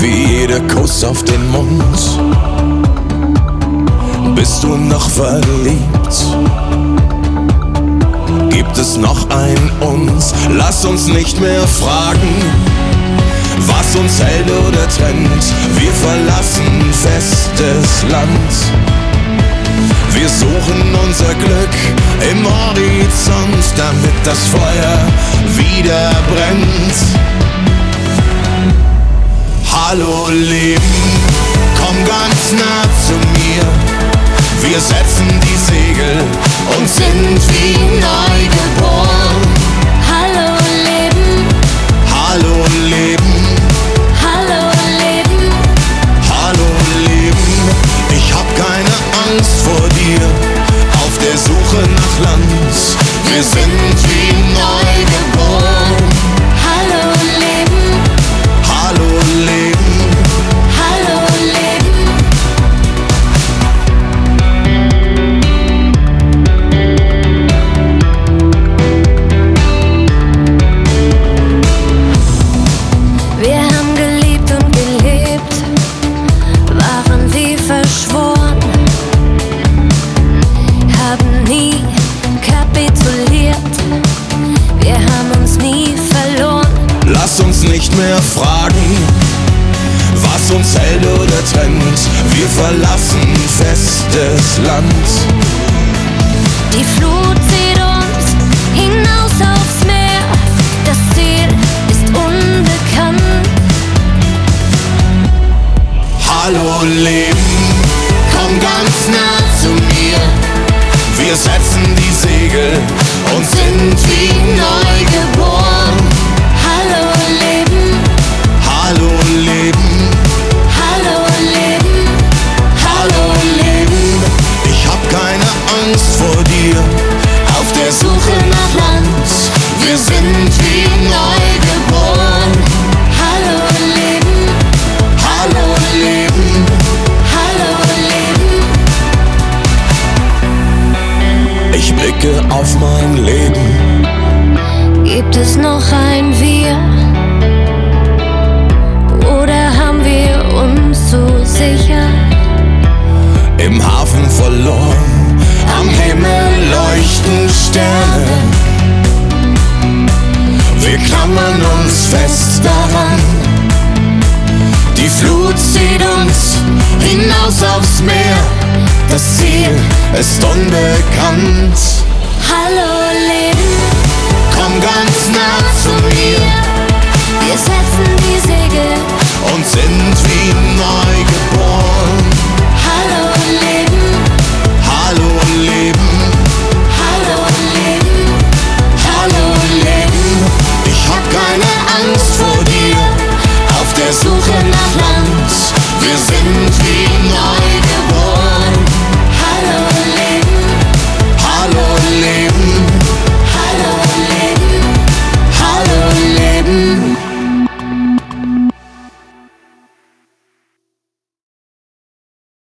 wie jeder Kuss auf den Mund. Bist du noch verliebt? Gibt es noch ein uns? Lass uns nicht mehr fragen, was uns hält oder trennt. Wir verlassen festes Land. Wir suchen unser Glück im Horizont, damit das Feuer wieder brennt. Hallo Leben, komm ganz nah zu mir. Wir setzen die Segel und sind wie neu geboren. Hallo Leben, Hallo Leben, hallo Leben, hallo Leben. Ich hab keine Angst vor dir, auf der Suche nach Land. Wir sind wie neu geboren. hallo Leben, Hallo Leben, hallo Leben. Wir haben geliebt und gelebt, waren wie verschworen, haben nie kapituliert, wir haben uns nie verloren. lass uns nicht mehr fragen, was uns hält oder trennt. Wir verlassen festes Land. Die Flut zieht uns hinaus aufs Meer, das Ziel ist unbekannt. Hallo Leben, komm ganz nah zu mir. Wir setzen die Segel und sind wie neu geboren. Hallo Leben, Hallo Leben, hallo Leben, hallo Leben. Ich hab keine Angst vor dir, auf der Suche nach Land. Wir sind wie neu geboren. hallo Leben, Hallo Leben, hallo Leben. ich blicke auf mein Leben. Gibt es noch ein Wir? Oder haben wir uns so sicher Im Hafen verloren, am Himmel leuchten Sterne. Wir klammern uns fest daran. Die Flut zieht uns hinaus aufs Meer. Das Ziel ist unbekannt. Hallo Leben, Komm ganz nah zu mir.